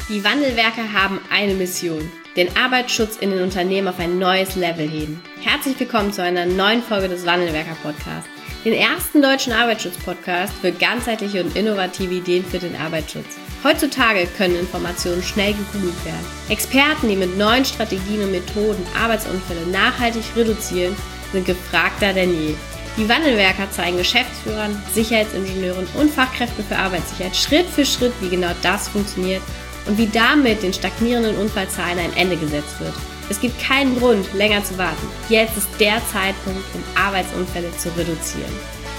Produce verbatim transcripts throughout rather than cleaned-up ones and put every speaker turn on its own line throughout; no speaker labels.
Die Wandelwerker haben eine Mission: den Arbeitsschutz in den Unternehmen auf ein neues Level heben. Herzlich willkommen zu einer neuen Folge des Wandelwerker-Podcasts, den ersten deutschen Arbeitsschutz-Podcast für ganzheitliche und innovative Ideen für den Arbeitsschutz. Heutzutage können Informationen schnell gegoogelt werden. Experten, die mit neuen Strategien und Methoden Arbeitsunfälle nachhaltig reduzieren, sind gefragter denn je. Die Wandelwerker zeigen Geschäftsführern, Sicherheitsingenieuren und Fachkräften für Arbeitssicherheit Schritt für Schritt, wie genau das funktioniert und wie damit den stagnierenden Unfallzahlen ein Ende gesetzt wird. Es gibt keinen Grund, länger zu warten. Jetzt ist der Zeitpunkt, um Arbeitsunfälle zu reduzieren.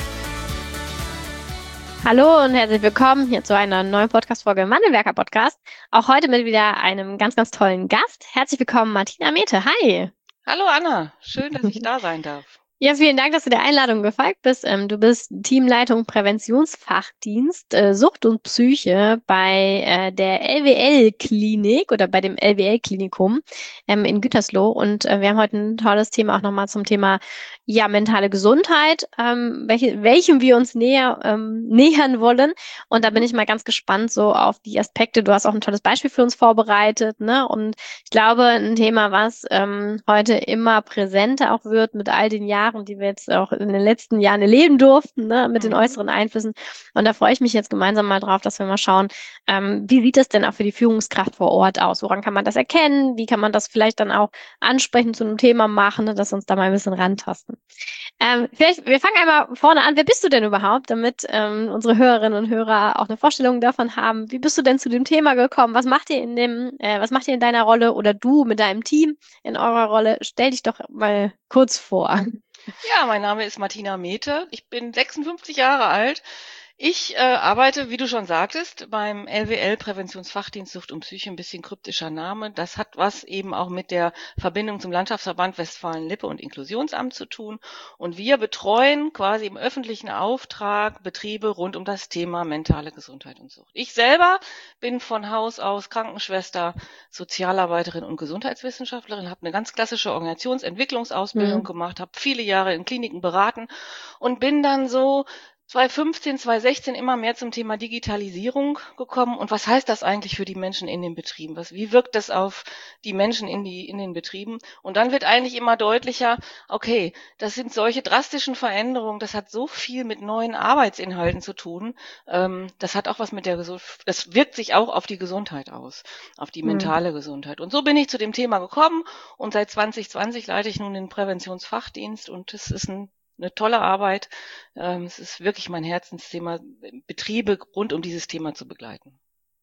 Hallo und herzlich willkommen hier zu einer neuen Podcast-Folge im Wandelwerker-Podcast. Auch heute mit wieder einem ganz, ganz tollen Gast. Herzlich willkommen, Martina Methe. Hi.
Hallo Anna, schön, dass ich da sein darf.
Ja, vielen Dank, dass du der Einladung gefolgt bist. Ähm, du bist Teamleitung Präventionsfachdienst äh, Sucht und Psyche bei äh, der L W L-Klinik oder bei dem L W L-Klinikum ähm, in Gütersloh. Und äh, wir haben heute ein tolles Thema auch nochmal zum Thema ja mentale Gesundheit, ähm, welche, welchem wir uns näher ähm, nähern wollen. Und da bin ich mal ganz gespannt so auf die Aspekte. Du hast auch ein tolles Beispiel für uns vorbereitet, ne? Und ich glaube, ein Thema, was ähm, heute immer präsenter auch wird mit all den Jahren, die wir jetzt auch in den letzten Jahren erleben durften, ne, mit den äußeren Einflüssen. Und da freue ich mich jetzt gemeinsam mal drauf, dass wir mal schauen, ähm, wie sieht das denn auch für die Führungskraft vor Ort aus? Woran kann man das erkennen? Wie kann man das vielleicht dann auch ansprechend zu einem Thema machen, ne, dass wir uns da mal ein bisschen rantasten? Ähm, vielleicht, wir fangen einmal vorne an. Wer bist du denn überhaupt, damit ähm, unsere Hörerinnen und Hörer auch eine Vorstellung davon haben? Wie bist du denn zu dem Thema gekommen? Was macht ihr in dem, äh, was macht ihr in deiner Rolle oder du mit deinem Team in eurer Rolle? Stell dich doch mal kurz vor.
Ja, mein Name ist Martina Methe. Ich bin sechsundfünfzig Jahre alt. Ich äh, arbeite, wie du schon sagtest, beim L W L Präventionsfachdienst Sucht und Psyche, ein bisschen kryptischer Name. Das hat was eben auch mit der Verbindung zum Landschaftsverband Westfalen-Lippe und Inklusionsamt zu tun. Und wir betreuen quasi im öffentlichen Auftrag Betriebe rund um das Thema mentale Gesundheit und Sucht. Ich selber bin von Haus aus Krankenschwester, Sozialarbeiterin und Gesundheitswissenschaftlerin, habe eine ganz klassische Organisationsentwicklungsausbildung mhm. gemacht, habe viele Jahre in Kliniken beraten und bin dann so zweitausendfünfzehn, zweitausendsechzehn immer mehr zum Thema Digitalisierung gekommen. Und was heißt das eigentlich für die Menschen in den Betrieben? Was, wie wirkt das auf die Menschen in die, in den Betrieben? Und dann wird eigentlich immer deutlicher, okay, das sind solche drastischen Veränderungen, das hat so viel mit neuen Arbeitsinhalten zu tun. Ähm, das hat auch was mit der Gesundheit, das wirkt sich auch auf die Gesundheit aus, auf die mentale mhm. Gesundheit. Und so bin ich zu dem Thema gekommen und seit zwanzig zwanzig leite ich nun den Präventionsfachdienst und das ist ein eine tolle Arbeit. Es ist wirklich mein Herzensthema, Betriebe rund um dieses Thema zu begleiten.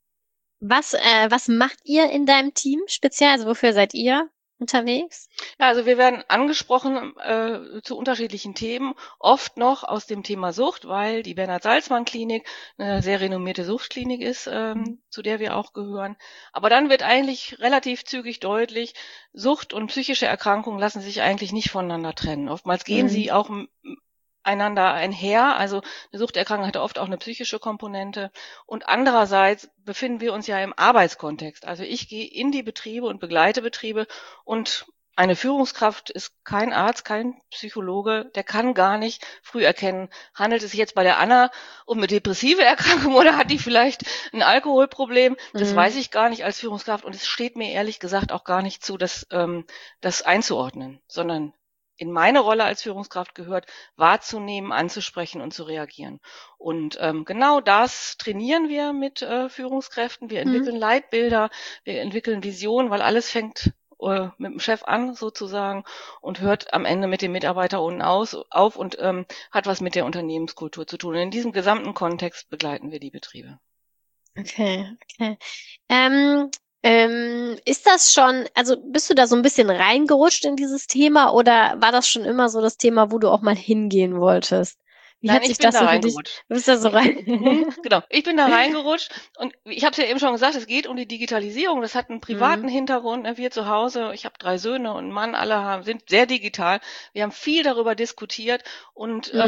Was, äh, was macht ihr in deinem Team speziell? Also wofür seid ihr unterwegs?
Ja, also wir werden angesprochen äh, zu unterschiedlichen Themen, oft noch aus dem Thema Sucht, weil die Bernhard-Salzmann-Klinik eine sehr renommierte Suchtklinik ist, ähm, mhm. zu der wir auch gehören. Aber dann wird eigentlich relativ zügig deutlich, Sucht und psychische Erkrankungen lassen sich eigentlich nicht voneinander trennen. Oftmals gehen mhm. sie auch einander einher, also eine Suchterkrankung hat oft auch eine psychische Komponente und andererseits befinden wir uns ja im Arbeitskontext, also ich gehe in die Betriebe und begleite Betriebe und eine Führungskraft ist kein Arzt, kein Psychologe, der kann gar nicht früh erkennen, handelt es sich jetzt bei der Anna um eine depressive Erkrankung oder hat die vielleicht ein Alkoholproblem, das mhm. weiß ich gar nicht als Führungskraft und es steht mir ehrlich gesagt auch gar nicht zu, das, ähm, das einzuordnen, sondern in meine Rolle als Führungskraft gehört, wahrzunehmen, anzusprechen und zu reagieren. Und ähm, genau das trainieren wir mit äh, Führungskräften. Wir entwickeln mhm. Leitbilder, wir entwickeln Visionen, weil alles fängt äh, mit dem Chef an sozusagen und hört am Ende mit dem Mitarbeiter unten aus, auf und ähm, hat was mit der Unternehmenskultur zu tun. Und in diesem gesamten Kontext begleiten wir die Betriebe.
Okay, okay. Ähm Ähm, ist das schon, also bist du da so ein bisschen reingerutscht in dieses Thema oder war das schon immer so das Thema, wo du auch mal hingehen wolltest? Wie
Nein,
hat sich
ich bin
das
da
so für dich?
reingerutscht.
Du bist da so rein.
Mhm, genau, ich bin da reingerutscht und ich habe es ja eben schon gesagt, es geht um die Digitalisierung. Das hat einen privaten
Mhm.
Hintergrund. Ne? Wir zu Hause, ich habe drei Söhne und einen Mann, alle haben, sind sehr digital. Wir haben viel darüber diskutiert und
Mhm.
ähm,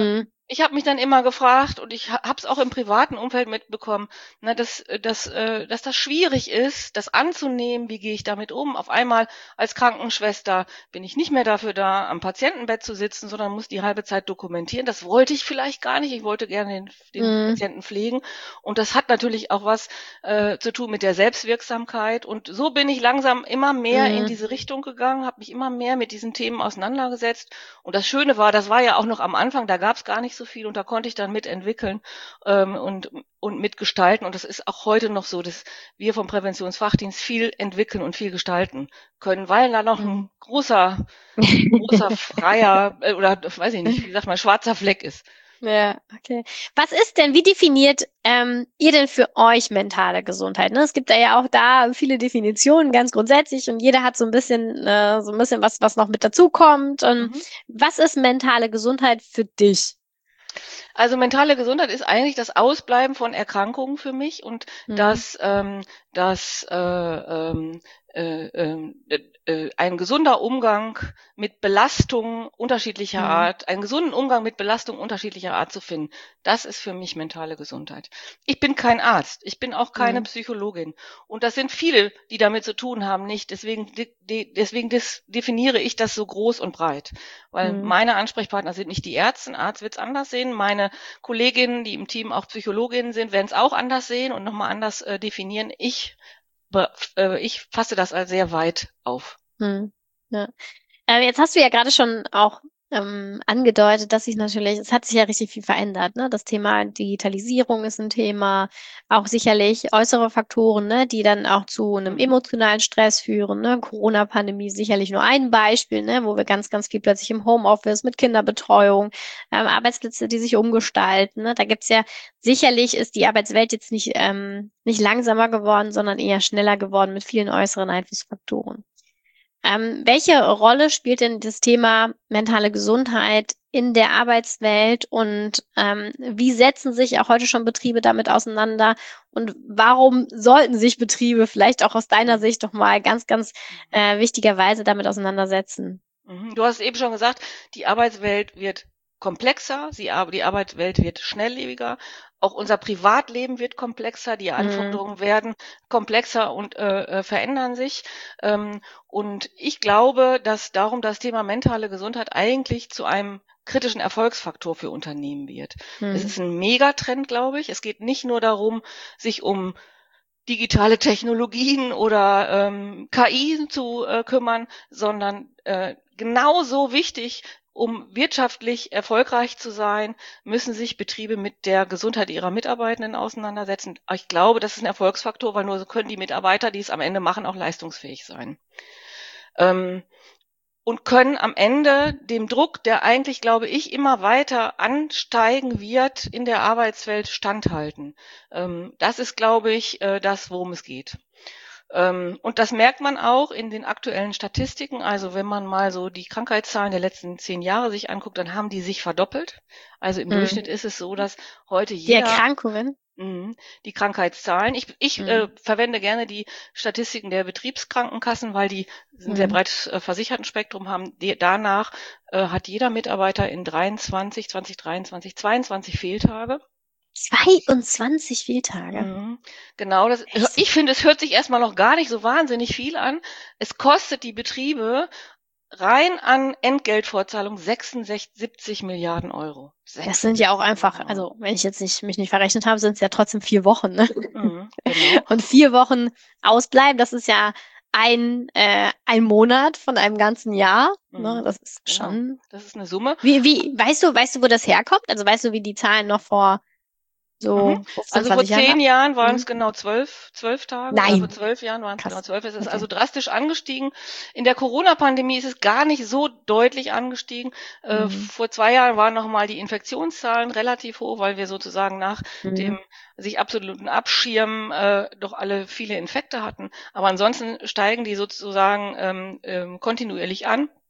ich habe mich dann immer gefragt und ich habe es auch im privaten Umfeld mitbekommen, ne, dass, äh, dass, äh, dass das schwierig ist, das anzunehmen. Wie gehe ich damit um? Auf einmal als Krankenschwester bin ich nicht mehr dafür da, am Patientenbett zu sitzen, sondern muss die halbe Zeit dokumentieren. Das wollte ich vielleicht gar nicht. Ich wollte gerne den, den
Mhm.
Patienten pflegen. Und das hat natürlich auch was äh, zu tun mit der Selbstwirksamkeit. Und so bin ich langsam immer mehr in
Mhm.
diese Richtung gegangen, habe mich immer mehr mit diesen Themen auseinandergesetzt. Und das Schöne war, das war ja auch noch am Anfang, da gab es gar nicht so viel und da konnte ich dann mitentwickeln ähm, und, und mitgestalten. Und das ist auch heute noch so, dass wir vom Präventionsfachdienst viel entwickeln und viel gestalten können, weil da noch
Mhm.
ein großer, großer freier äh, oder weiß ich nicht, wie sagt man, schwarzer Fleck ist.
Ja, okay. Was ist denn, wie definiert ähm, ihr denn für euch mentale Gesundheit? Ne? Es gibt da ja auch da viele Definitionen, ganz grundsätzlich, und jeder hat so ein bisschen, äh, so ein bisschen was, was noch mit dazukommt. Und
Mhm.
was ist mentale Gesundheit für dich?
Also mentale Gesundheit ist eigentlich das Ausbleiben von Erkrankungen für mich und
Mhm.
das, ähm, das äh, ähm, äh, ähm, äh, äh, ein gesunder Umgang mit Belastungen unterschiedlicher
Mhm.
Art, einen gesunden Umgang mit Belastungen unterschiedlicher Art zu finden. Das ist für mich mentale Gesundheit. Ich bin kein Arzt, ich bin auch keine
Mhm.
Psychologin und das sind viele, die damit zu tun haben, nicht. Deswegen, de, de, deswegen des, definiere ich das so groß und breit, weil
Mhm.
meine Ansprechpartner sind nicht die Ärzte. Ein Arzt wird es anders sehen. Meine Kolleginnen, die im Team auch Psychologinnen sind, werden es auch anders sehen und nochmal anders äh, definieren. Ich, be- äh, ich fasse das als sehr weit auf.
Mhm. Ja. Äh, jetzt hast du ja gerade schon auch ähm, angedeutet, dass sich natürlich, es hat sich ja richtig viel verändert, ne? Das Thema Digitalisierung ist ein Thema, auch sicherlich äußere Faktoren, ne, die dann auch zu einem
Mhm.
emotionalen Stress führen, ne? Corona-Pandemie sicherlich nur ein Beispiel, ne, wo wir ganz, ganz viel plötzlich im Homeoffice mit Kinderbetreuung, ähm, Arbeitsplätze, die sich umgestalten, ne? Da gibt's ja sicherlich ist die Arbeitswelt jetzt nicht ähm, nicht langsamer geworden, sondern eher schneller geworden mit vielen äußeren Einflussfaktoren. Ähm, welche Rolle spielt denn das Thema mentale Gesundheit in der Arbeitswelt und ähm, wie setzen sich auch heute schon Betriebe damit auseinander und warum sollten sich Betriebe vielleicht auch aus deiner
Mhm.
Sicht doch mal ganz, ganz
Mhm.
äh, wichtigerweise damit auseinandersetzen?
Mhm. Du hast eben schon gesagt, die Arbeitswelt wird komplexer, sie, ar- die Arbeitswelt wird schnelllebiger, auch unser Privatleben wird komplexer, die
Mhm.
Anforderungen werden komplexer und äh, äh, verändern sich. Ähm, und ich glaube, dass darum das Thema mentale Gesundheit eigentlich zu einem kritischen Erfolgsfaktor für Unternehmen wird. Es
Mhm.
ist ein Megatrend, glaube ich. Es geht nicht nur darum, sich um digitale Technologien oder ähm, K I zu äh, kümmern, sondern äh, genauso wichtig, um wirtschaftlich erfolgreich zu sein, müssen sich Betriebe mit der Gesundheit ihrer Mitarbeitenden auseinandersetzen. Ich glaube, das ist ein Erfolgsfaktor, weil nur so können die Mitarbeiter, die es am Ende machen, auch leistungsfähig sein. Ähm, und können am Ende dem Druck, der eigentlich, glaube ich, immer weiter ansteigen wird, in der Arbeitswelt standhalten. Ähm, das ist, glaube ich, äh, das, worum es geht. Ähm, und das merkt man auch in den aktuellen Statistiken. Also wenn man mal so die Krankheitszahlen der letzten zehn Jahre sich anguckt, dann haben die sich verdoppelt. Also im
Mhm.
Durchschnitt ist es so, dass heute
Die
jeder
Erkrankungen?
Mhm. Die Krankheitszahlen. Ich, ich
Mhm.
äh, verwende gerne die Statistiken der Betriebskrankenkassen, weil die ein sehr
Mhm.
breites äh, Versichertenspektrum haben. Die, danach äh, hat jeder Mitarbeiter in dreiundzwanzig, zwanzig dreiundzwanzig, zweiundzwanzig Fehltage.
zweiundzwanzig Fehltage.
Mhm. Genau, das,
Echt?
ich finde, es hört sich erstmal noch gar nicht so wahnsinnig viel an. Es kostet die Betriebe rein an Entgeltfortzahlung sechsundsechzig, siebzig Milliarden Euro.
Das sind ja auch
sechsundsechzig
einfach,
Milliarden Euro.
also wenn ich jetzt nicht, mich nicht verrechnet habe, sind es ja trotzdem vier Wochen, ne?
Mhm, genau.
Und vier Wochen ausbleiben, das ist ja ein, äh, ein Monat von einem ganzen Jahr. Ne?
Mhm,
Das ist
genau.
schon.
Das ist eine Summe.
Wie, wie, weißt du, weißt du, wo das herkommt? Also weißt du, wie die Zahlen noch vor
Mhm.
so fünfzehn,
Also vor
zwanzig Jahren
zehn
waren?
Jahren waren es
Hm?
genau zwölf, zwölf Tage oder vor
Nein.
zwölf Jahren waren es genau
Krass.
zwölf. Es ist
Okay.
also drastisch angestiegen. In der Corona-Pandemie ist es gar nicht so deutlich angestiegen. Äh,
Hm.
vor zwei Jahren waren nochmal die Infektionszahlen relativ hoch, weil wir sozusagen nach
Hm.
dem sich absoluten Abschirmen äh, doch alle viele Infekte hatten. Aber ansonsten steigen die sozusagen ähm, ähm, kontinuierlich an.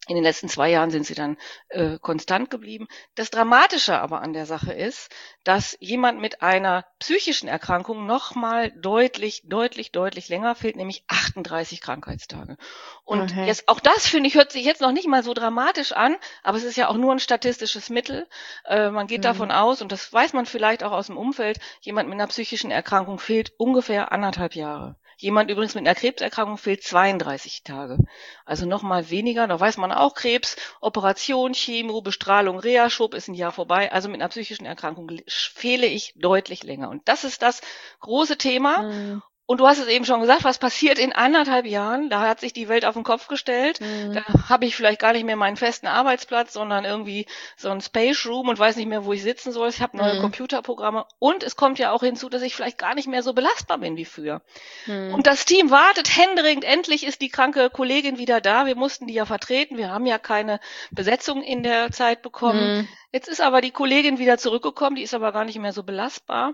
In den letzten zwei Jahren sind sie dann äh, konstant geblieben. Das Dramatische aber an der Sache ist, dass jemand mit einer psychischen Erkrankung nochmal deutlich, deutlich, deutlich länger fehlt, nämlich achtunddreißig Krankheitstage. Und
Okay.
jetzt auch das, finde ich, hört sich jetzt noch nicht mal so dramatisch an, aber es ist ja auch nur ein statistisches Mittel. Äh, man geht
Mhm.
davon aus, und das weiß man vielleicht auch aus dem Umfeld, jemand mit einer psychischen Erkrankung fehlt ungefähr anderthalb Jahre. Jemand übrigens mit einer Krebserkrankung fehlt zweiunddreißig Tage. Also nochmal weniger. Da weiß man auch, Krebs, Operation, Chemo, Bestrahlung, Reha-Schub ist ein Jahr vorbei. Also mit einer psychischen Erkrankung fehle ich deutlich länger. Und das ist das große Thema.
Mhm.
Und du hast es eben schon gesagt, was passiert in anderthalb Jahren? Da hat sich die Welt auf den Kopf gestellt.
Mhm.
Da habe ich vielleicht gar nicht mehr meinen festen Arbeitsplatz, sondern irgendwie so ein Space Room und weiß nicht mehr, wo ich sitzen soll. Ich habe neue
Mhm.
Computerprogramme. Und es kommt ja auch hinzu, dass ich vielleicht gar nicht mehr so belastbar bin wie früher.
Mhm.
Und das Team wartet händeringend. Endlich ist die kranke Kollegin wieder da. Wir mussten die ja vertreten. Wir haben ja keine Besetzung in der Zeit bekommen.
Mhm.
Jetzt ist aber die Kollegin wieder zurückgekommen. Die ist aber gar nicht mehr so belastbar.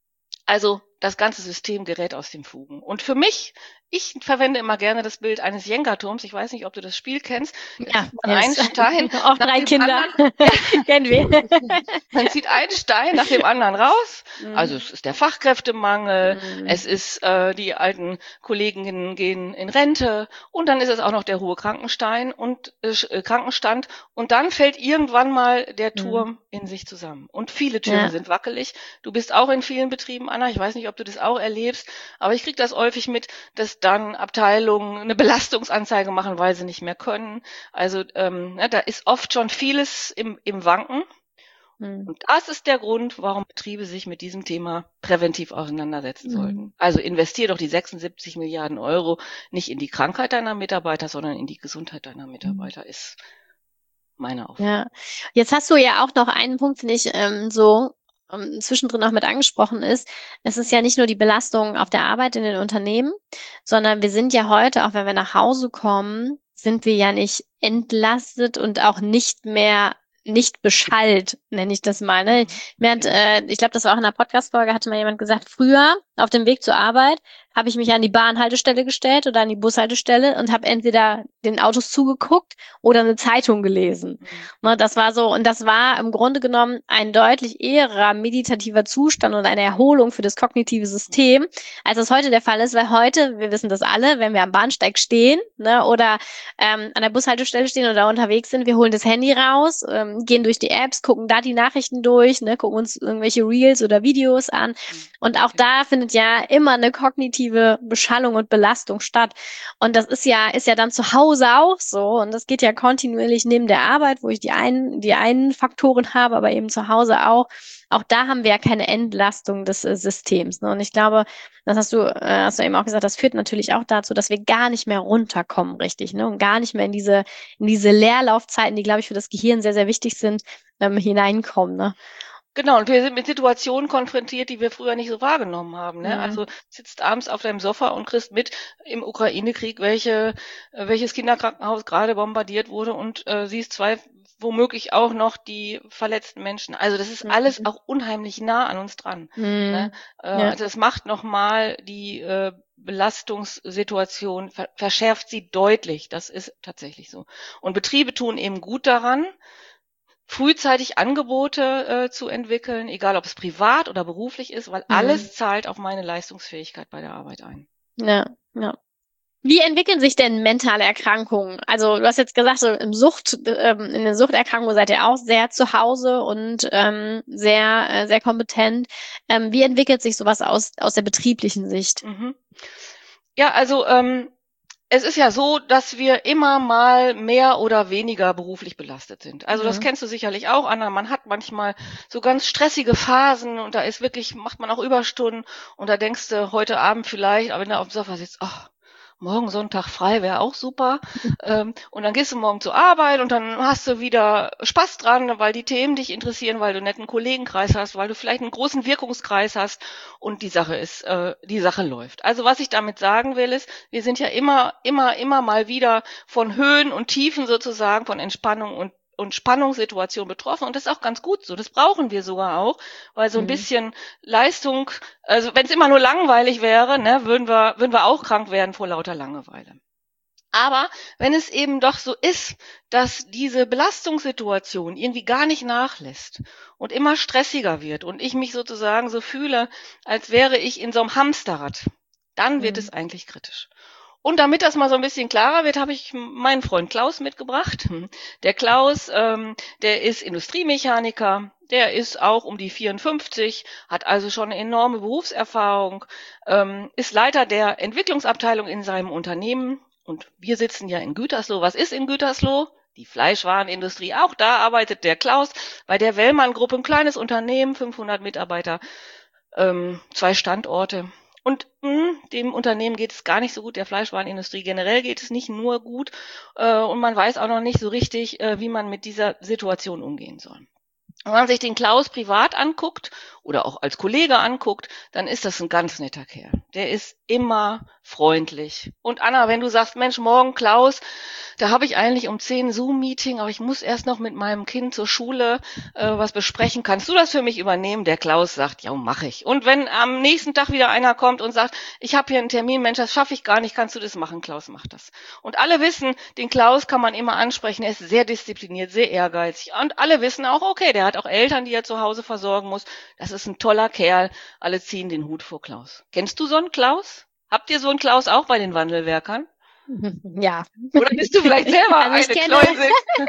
Also das ganze System gerät aus den Fugen. Und für mich, ich verwende immer gerne das Bild eines Jenga-Turms. Ich weiß nicht, ob du das Spiel kennst. Da
Ja,
zieht man einen
yes.
Stein
Auch
nach
drei
dem
Kinder.
anderen.
Kennen wir.
Man zieht einen Stein nach dem anderen raus.
Mhm.
Also es ist der Fachkräftemangel,
Mhm.
es ist äh, die alten Kolleginnen gehen in Rente und dann ist es auch noch der hohe Krankenstein und äh, Krankenstand und dann fällt irgendwann mal der
Mhm.
Turm in sich zusammen. Und viele Türme
Ja.
sind wackelig. Du bist auch in vielen Betrieben, Anna. Ich weiß nicht, ob du das auch erlebst, aber ich kriege das häufig mit, dass dann Abteilungen eine Belastungsanzeige machen, weil sie nicht mehr können. Also ähm, ne, da ist oft schon vieles im, im Wanken.
Mhm.
Und das ist der Grund, warum Betriebe sich mit diesem Thema präventiv auseinandersetzen
Mhm.
sollten. Also investier doch die sechsundsiebzig Milliarden Euro nicht in die Krankheit deiner Mitarbeiter, sondern in die Gesundheit deiner Mitarbeiter, ist meine Auffassung.
Ja, jetzt hast du ja auch noch einen Punkt, den ich ähm, so ähm, zwischendrin noch mit angesprochen ist. Es ist ja nicht nur die Belastung auf der Arbeit in den Unternehmen, sondern wir sind ja heute, auch wenn wir nach Hause kommen, sind wir ja nicht entlastet und auch nicht mehr nicht beschallt, nenne ich das mal. Ne? Mir hat, äh, ich glaube, das war auch in einer Podcast-Folge, hatte mal jemand gesagt, früher auf dem Weg zur Arbeit habe ich mich an die Bahnhaltestelle gestellt oder an die Bushaltestelle und habe entweder den Autos zugeguckt oder eine Zeitung gelesen.
Mhm.
Ne, das war so, und das war im Grunde genommen ein deutlich eherer meditativer Zustand und eine Erholung für das kognitive System, als das heute der Fall ist, weil heute, wir wissen das alle, wenn wir am Bahnsteig stehen, ne, oder ähm, an der Bushaltestelle stehen oder unterwegs sind, wir holen das Handy raus, ähm, gehen durch die Apps, gucken da die Nachrichten durch, ne, gucken uns irgendwelche Reels oder Videos an. Und auch da findet ja immer eine kognitive Beschallung und Belastung statt. Und das ist ja, ist ja dann zu Hause auch so. Und das geht ja kontinuierlich neben der Arbeit, wo ich die einen, die einen Faktoren habe, aber eben zu Hause auch. Auch da haben wir ja keine Entlastung des äh, Systems. Ne? Und ich glaube, das hast du, äh, hast du eben auch gesagt, das führt natürlich auch dazu, dass wir gar nicht mehr runterkommen, richtig, ne? Und gar nicht mehr in diese, in diese Leerlaufzeiten, die, glaube ich, für das Gehirn sehr, sehr wichtig sind, ähm, hineinkommen, ne?
Genau, und wir sind mit Situationen konfrontiert, die wir früher nicht so wahrgenommen haben. Ne?
Mhm.
Also sitzt abends auf deinem Sofa und kriegst mit im Ukraine-Krieg, welche, äh, welches Kinderkrankenhaus gerade bombardiert wurde und äh, siehst zwei womöglich auch noch die verletzten Menschen. Also das ist alles
Mhm.
auch unheimlich nah an uns dran.
Mhm.
Ne? Äh,
Ja.
Also das macht nochmal die äh, Belastungssituation, ver verschärft sie deutlich. Das ist tatsächlich so. Und Betriebe tun eben gut daran, frühzeitig Angebote äh, zu entwickeln, egal ob es privat oder beruflich ist, weil
Mhm.
alles zahlt auf meine Leistungsfähigkeit bei der Arbeit ein.
Ja, ja. Wie entwickeln sich denn mentale Erkrankungen? Also du hast jetzt gesagt, so im Sucht, ähm, in den Suchterkrankungen seid ihr auch sehr zu Hause und ähm, sehr, äh, sehr kompetent. Ähm, wie entwickelt sich sowas aus, aus der betrieblichen Sicht?
Mhm. Ja, also ähm, es ist ja so, dass wir immer mal mehr oder weniger beruflich belastet sind. Also das
Mhm.
kennst du sicherlich auch, Anna. Man hat manchmal so ganz stressige Phasen und da ist wirklich, macht man auch Überstunden und da denkst du heute Abend vielleicht, aber wenn du auf dem Sofa sitzt, ach, morgen Sonntag frei wäre auch super. Ähm, und dann gehst du morgen zur Arbeit und dann hast du wieder Spaß dran, weil die Themen dich interessieren, weil du einen netten Kollegenkreis hast, weil du vielleicht einen großen Wirkungskreis hast und die Sache ist, äh, die Sache läuft. Also was ich damit sagen will, ist, wir sind ja immer, immer, immer mal wieder von Höhen und Tiefen sozusagen, von Entspannung und und Spannungssituation betroffen und das ist auch ganz gut so. Das brauchen wir sogar auch, weil so ein
Mhm.
bisschen Leistung, also wenn es immer nur langweilig wäre, ne, würden wir würden wir auch krank werden vor lauter Langeweile. Aber wenn es eben doch so ist, dass diese Belastungssituation irgendwie gar nicht nachlässt und immer stressiger wird und ich mich sozusagen so fühle, als wäre ich in so einem Hamsterrad, dann wird es
Mhm.
eigentlich kritisch. Und damit das mal so ein bisschen klarer wird, habe ich meinen Freund Klaus mitgebracht. Der Klaus, ähm, der ist Industriemechaniker, der ist auch um die vierundfünfzig, hat also schon eine enorme Berufserfahrung, ähm, ist Leiter der Entwicklungsabteilung in seinem Unternehmen. Und wir sitzen ja in Gütersloh. Was ist in Gütersloh? Die Fleischwarenindustrie. Auch da arbeitet der Klaus bei der Wellmann-Gruppe, ein kleines Unternehmen, fünfhundert Mitarbeiter, ähm, zwei Standorte. Und mh, dem Unternehmen geht es gar nicht so gut, der Fleischwarenindustrie generell geht es nicht nur gut. Äh, und man weiß auch noch nicht so richtig, äh, wie man mit dieser Situation umgehen soll. Wenn man sich den Klaus privat anguckt oder auch als Kollege anguckt, dann ist das ein ganz netter Kerl. Der ist immer freundlich. Und Anna, wenn du sagst, Mensch, morgen Klaus, da habe ich eigentlich um zehn Zoom-Meeting, aber ich muss erst noch mit meinem Kind zur Schule äh, was besprechen. Kannst du das für mich übernehmen? Der Klaus sagt, ja, mache ich. Und wenn am nächsten Tag wieder einer kommt und sagt, ich habe hier einen Termin, Mensch, das schaffe ich gar nicht, kannst du das machen? Klaus macht das. Und alle wissen, den Klaus kann man immer ansprechen. Er ist sehr diszipliniert, sehr ehrgeizig. Und alle wissen auch, okay, der hat auch Eltern, die er zu Hause versorgen muss. Das ist ein toller Kerl. Alle ziehen den Hut vor Klaus. Kennst du so einen Klaus? Habt ihr so einen Klaus auch bei den Wandelwerkern?
Ja.
Oder bist du vielleicht selber
Also ich
eine
kenne,
Kleuse?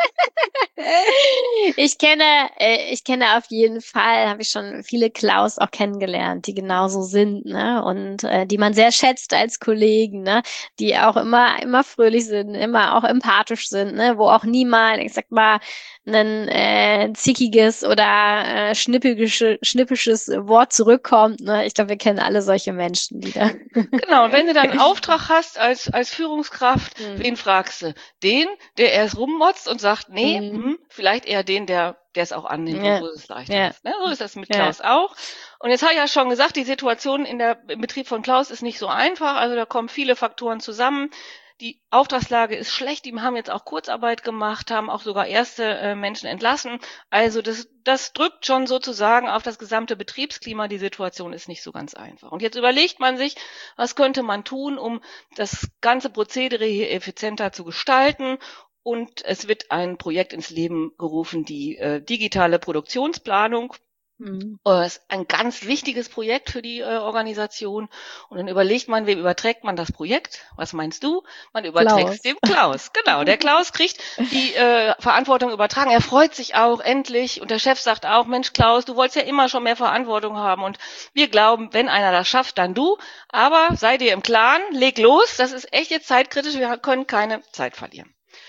ich kenne, äh, ich kenne auf jeden Fall, habe ich schon viele Klaus auch kennengelernt, die genauso sind, ne? Und äh, die man sehr schätzt als Kollegen, ne? Die auch immer, immer fröhlich sind, immer auch empathisch sind, ne? Wo auch niemand, ich sag mal, ein äh, zickiges oder äh, schnippisches, schnippisches Wort zurückkommt, ne? Ich glaube, wir kennen alle solche Menschen, die da.
Genau, und wenn du dann einen Auftrag hast als, als Führungskraft,
Hm.
wen fragst du? Den, der erst rummotzt und sagt, nee,
Hm.
hm, vielleicht eher den, der der es auch annimmt und
Ja,
wo du es leichter
ja,
hast. Ne? So ist das mit
ja.
Klaus auch. Und jetzt habe ich ja schon gesagt, die Situation in der, im Betrieb von Klaus ist nicht so einfach. Also da kommen viele Faktoren zusammen. Die Auftragslage ist schlecht. Die haben jetzt auch Kurzarbeit gemacht, haben auch sogar erste äh, Menschen entlassen. Also das, das drückt schon sozusagen auf das gesamte Betriebsklima. Die Situation ist nicht so ganz einfach. Und jetzt überlegt man sich, was könnte man tun, um das ganze Prozedere hier effizienter zu gestalten. Und es wird ein Projekt ins Leben gerufen, die äh, digitale Produktionsplanung.
Hm.
Äh, ist ein ganz wichtiges Projekt für die äh, Organisation. Und dann überlegt man, wem überträgt man das Projekt? Was meinst du? Man überträgt es
Klaus.
dem Klaus. Genau, der Klaus kriegt die äh, Verantwortung übertragen. Er freut sich auch endlich. Und der Chef sagt auch, Mensch Klaus, du wolltest ja immer schon mehr Verantwortung haben. Und wir glauben, wenn einer das schafft, dann du. Aber sei dir im Klaren, leg los. Das ist echt jetzt zeitkritisch. Wir können keine Zeit verlieren.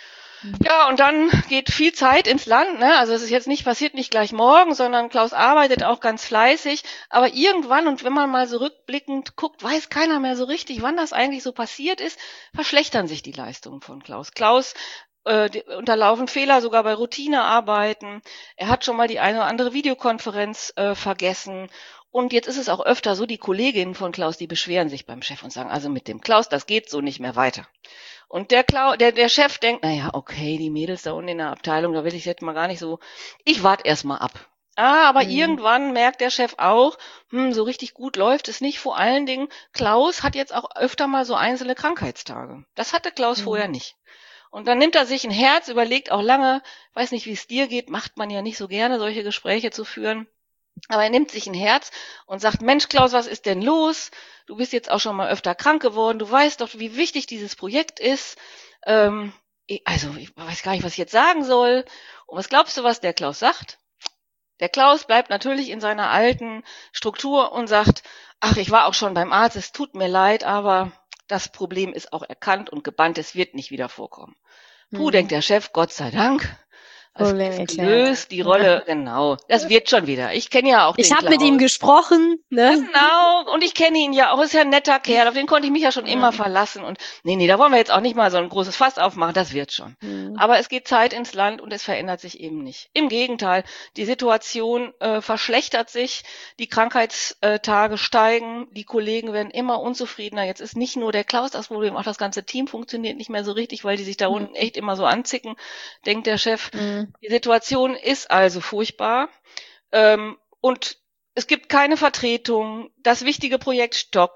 Ja, und dann geht viel Zeit ins Land, ne? Also es ist jetzt nicht passiert, nicht gleich morgen, sondern Klaus arbeitet auch ganz fleißig. Aber irgendwann, und wenn man mal so rückblickend guckt, weiß keiner mehr so richtig, wann das eigentlich so passiert ist, verschlechtern sich die Leistungen von Klaus. Klaus äh, die, unterlaufen Fehler sogar bei Routinearbeiten. Er hat schon mal die eine oder andere Videokonferenz äh, vergessen. Und jetzt ist es auch öfter so, die Kolleginnen von Klaus, die beschweren sich beim Chef und sagen, also mit dem Klaus, das geht so nicht mehr weiter. Und der, Klau der, der Chef denkt, naja, okay, die Mädels da unten in der Abteilung, da will ich jetzt mal gar nicht so, ich warte erst mal ab. Ah, aber
Hm.
irgendwann merkt der Chef auch, hm, so richtig gut läuft es nicht. Vor allen Dingen, Klaus hat jetzt auch öfter mal so einzelne Krankheitstage. Das hatte Klaus
Hm.
vorher nicht. Und dann nimmt er sich ein Herz, überlegt auch lange, weiß nicht, wie es dir geht, macht man ja nicht so gerne, solche Gespräche zu führen. Aber er nimmt sich ein Herz und sagt, Mensch, Klaus, was ist denn los? Du bist jetzt auch schon mal öfter krank geworden. Du weißt doch, wie wichtig dieses Projekt ist. Ähm, also, ich weiß gar nicht, was ich jetzt sagen soll. Und was glaubst du, was der Klaus sagt? Der Klaus bleibt natürlich in seiner alten Struktur und sagt, ach, ich war auch schon beim Arzt, es tut mir leid, aber das Problem ist auch erkannt und gebannt, es wird nicht wieder vorkommen. Puh,
Hm.
denkt der Chef, Gott sei Dank. Es
Problem
ist
erklärt.
gelöst, die Rolle, genau. Das wird schon wieder. Ich kenne ja auch
Ich
den
habe mit ihm
Klaus.
gesprochen, ne?
Genau, und ich kenne ihn ja auch, ist ja ein netter Kerl, auf den konnte ich mich ja schon
Ja.
immer verlassen. Und nee, nee, da wollen wir jetzt auch nicht mal so ein großes Fass aufmachen, das wird schon.
Hm.
Aber es geht Zeit ins Land und es verändert sich eben nicht. Im Gegenteil, die Situation äh, verschlechtert sich, die Krankheitstage steigen, die Kollegen werden immer unzufriedener. Jetzt ist nicht nur der Klaus das Problem, auch das ganze Team funktioniert nicht mehr so richtig, weil die sich da
Hm.
unten echt immer so anzicken, denkt der Chef.
Hm.
Die Situation ist also furchtbar. Ähm, und es gibt keine Vertretung, das wichtige Projekt stockt.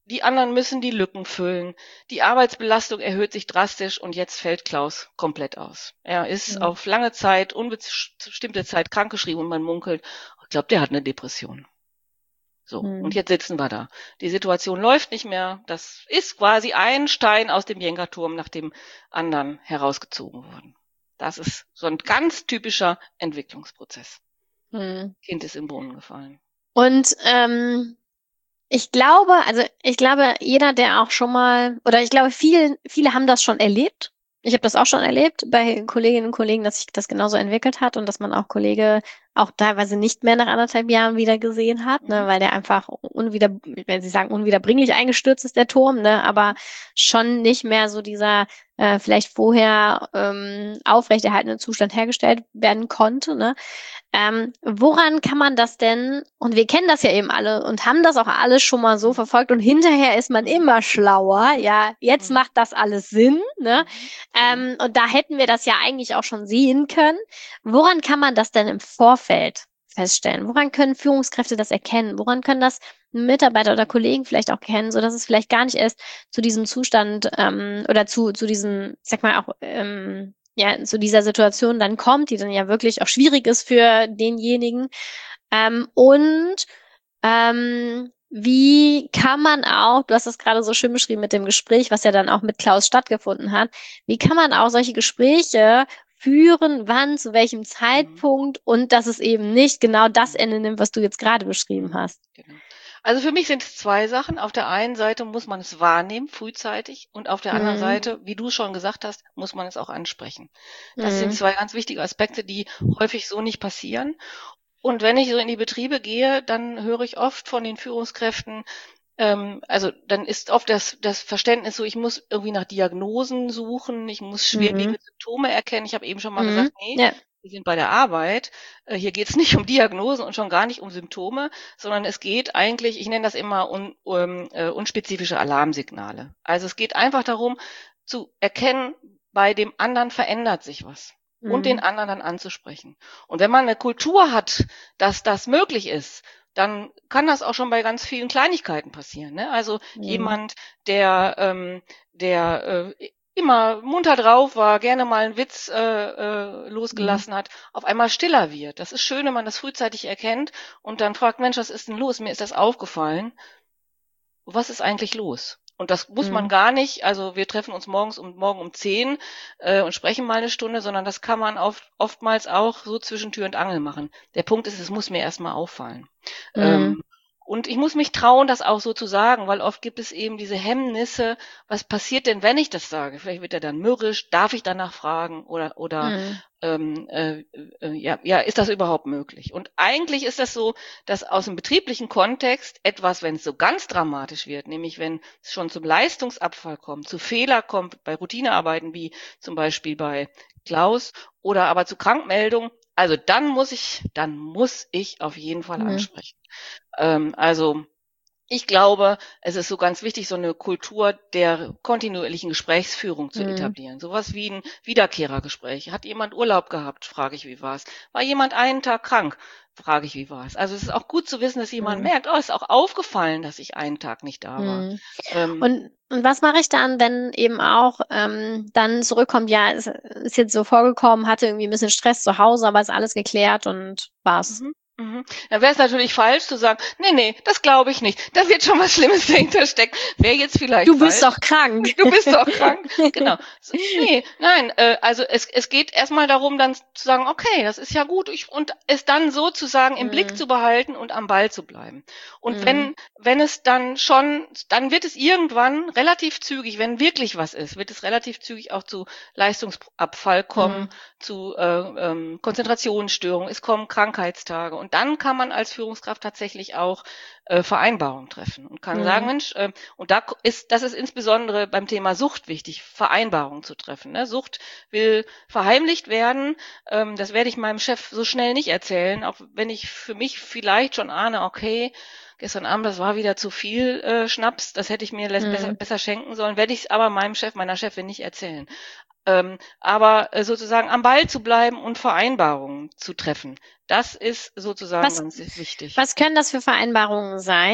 die anderen müssen die Lücken füllen. Die Arbeitsbelastung erhöht sich drastisch und jetzt fällt Klaus komplett aus. Er ist
Mhm.
auf lange Zeit, unbestimmte Zeit krankgeschrieben und man munkelt, ich glaube, der hat eine Depression. So, und
Mhm.
jetzt sitzen wir da. Die Situation läuft nicht mehr. Das ist quasi ein Stein aus dem Jenga-Turm nach dem anderen herausgezogen worden. Das ist so ein ganz typischer Entwicklungsprozess.
Mhm.
Kind ist im Brunnen gefallen.
Und ähm, ich glaube, also ich glaube, jeder, der auch schon mal, oder ich glaube, viele, viele haben das schon erlebt. Ich habe das auch schon erlebt bei Kolleginnen und Kollegen, dass sich das genauso entwickelt hat und dass man auch Kollege auch teilweise nicht mehr nach anderthalb Jahren wieder gesehen hat, ne,
Mhm.
weil der einfach unwieder, wenn Sie sagen, unwiederbringlich eingestürzt ist, der Turm, ne, aber schon nicht mehr so dieser äh, vielleicht vorher ähm, aufrechterhaltene Zustand hergestellt werden konnte, ne. Ähm, woran kann man das denn, und wir kennen das ja eben alle und haben das auch alles schon mal so
Mhm.
verfolgt und hinterher ist man
Mhm.
immer schlauer, ja, jetzt
Mhm.
macht das alles Sinn, ne?
Mhm. Genau.
Ähm, und da hätten wir das ja eigentlich auch schon sehen können. Woran kann man das denn im Vorfeld feststellen? Woran können Führungskräfte das erkennen? Woran können das Mitarbeiter oder Kollegen vielleicht auch kennen, so dass es vielleicht gar nicht erst zu diesem Zustand ähm, oder zu, zu diesem, ich sag mal auch, ähm, ja, zu dieser Situation dann kommt, die dann ja wirklich auch schwierig ist für denjenigen. Ähm, und ähm, wie kann man auch, du hast das gerade so schön beschrieben mit dem Gespräch, was ja dann auch mit Klaus stattgefunden hat, wie kann man auch solche Gespräche führen, wann, zu welchem
Mhm.
Zeitpunkt und dass es eben nicht genau das
Mhm.
Ende nimmt, was du jetzt gerade beschrieben
Mhm.
hast?
Genau. Also für mich sind es zwei Sachen. Auf der einen Seite muss man es wahrnehmen, frühzeitig, und auf der anderen
Mhm.
Seite, wie du schon gesagt hast, muss man es auch ansprechen. Das sind
Mhm.
zwei ganz wichtige Aspekte, die häufig so nicht passieren. Und wenn ich so in die Betriebe gehe, dann höre ich oft von den Führungskräften, ähm, also dann ist oft das, das Verständnis so, ich muss irgendwie nach Diagnosen suchen, ich muss
Mhm.
schwerwiegende Symptome erkennen. Ich habe eben schon mal
Mhm.
gesagt, nee,
Ja.
wir sind bei der Arbeit. Äh, Hier geht es nicht um Diagnosen und schon gar nicht um Symptome, sondern es geht eigentlich, ich nenne das immer un, um, äh, unspezifische Alarmsignale. Also es geht einfach darum, zu erkennen, bei dem anderen verändert sich was und den
Mhm.
anderen dann anzusprechen. Und wenn man eine Kultur hat, dass das möglich ist, dann kann das auch schon bei ganz vielen Kleinigkeiten passieren. Ne? Also
Mhm.
jemand, der, ähm, der äh, immer munter drauf war, gerne mal einen Witz äh, äh,
Mhm.
losgelassen hat, auf einmal stiller wird. Das ist schön, wenn man das frühzeitig erkennt und dann fragt, Mensch, was ist denn los? Mir ist das aufgefallen. Was ist eigentlich los? Und das muss man
Mhm.
gar nicht, also wir treffen uns morgens um morgen um zehn äh, und sprechen mal eine Stunde, sondern das kann man oft, oftmals auch so zwischen Tür und Angel machen. Der Punkt ist, es muss mir erstmal auffallen.
Mhm.
Ähm, und ich muss mich trauen, das auch so zu sagen, weil oft gibt es eben diese Hemmnisse, was passiert denn, wenn ich das sage? Vielleicht wird er dann mürrisch, darf ich danach fragen oder oder
Mhm.
ähm, äh, äh, ja, ja, ist das überhaupt möglich? Und eigentlich ist das so, dass aus dem betrieblichen Kontext etwas, wenn es so ganz dramatisch wird, nämlich wenn es schon zum Leistungsabfall kommt, zu Fehler kommt bei Routinearbeiten wie zum Beispiel bei Klaus oder aber zu Krankmeldungen, also dann muss ich, dann muss ich auf jeden Fall
Mhm.
ansprechen. Ähm, also ich glaube, es ist so ganz wichtig, so eine Kultur der kontinuierlichen Gesprächsführung zu
Mhm.
etablieren. Sowas wie ein Wiederkehrergespräch. Hat jemand Urlaub gehabt? Frage ich, wie war's? War jemand einen Tag krank? Frage ich, wie war's? Also es ist auch gut zu wissen, dass jemand
Mhm.
merkt, oh, ist auch aufgefallen, dass ich einen Tag nicht da war.
Mhm.
Ähm,
Und, und was mache ich dann, wenn eben auch ähm, dann zurückkommt, ja, es ist jetzt so vorgekommen, hatte irgendwie ein bisschen Stress zu Hause, aber ist alles geklärt und war's.
Mhm, mhm. Dann wäre es natürlich falsch zu sagen, nee, nee, das glaube ich nicht. Da wird schon was Schlimmes dahinter stecken. Wäre jetzt vielleicht
Du bist
falsch.
doch krank.
Du bist doch krank. Genau. S- Nee, nein, äh, also es, es geht erstmal darum, dann zu sagen, okay, das ist ja gut, ich, und es dann sozusagen im Blick
Mhm.
zu behalten und am Ball zu bleiben. Und
Mhm.
wenn, wenn es dann schon, dann wird es irgendwann relativ zügig, wenn wirklich was ist, wird es relativ zügig auch zu Leistungsabfall kommen,
Mhm.
zu äh, ähm, Konzentrationsstörungen, es kommen Krankheitstage. Und dann kann man als Führungskraft tatsächlich auch äh, Vereinbarungen treffen und kann sagen,
Mhm.
Mensch, äh, und da ist, das ist insbesondere beim Thema Sucht wichtig, Vereinbarungen zu treffen. Ne? Sucht will verheimlicht werden. Ähm, das werde ich meinem Chef so schnell nicht erzählen, auch wenn ich für mich vielleicht schon ahne, okay, gestern Abend, das war wieder zu viel äh, Schnaps, das hätte ich mir les- besser,
Mhm.
besser schenken sollen, werde ich es aber meinem Chef, meiner Chefin nicht erzählen. Ähm, aber äh, sozusagen am Ball zu bleiben und Vereinbarungen zu treffen, das ist sozusagen
Was,
ganz wichtig.
was können das für Vereinbarungen sein?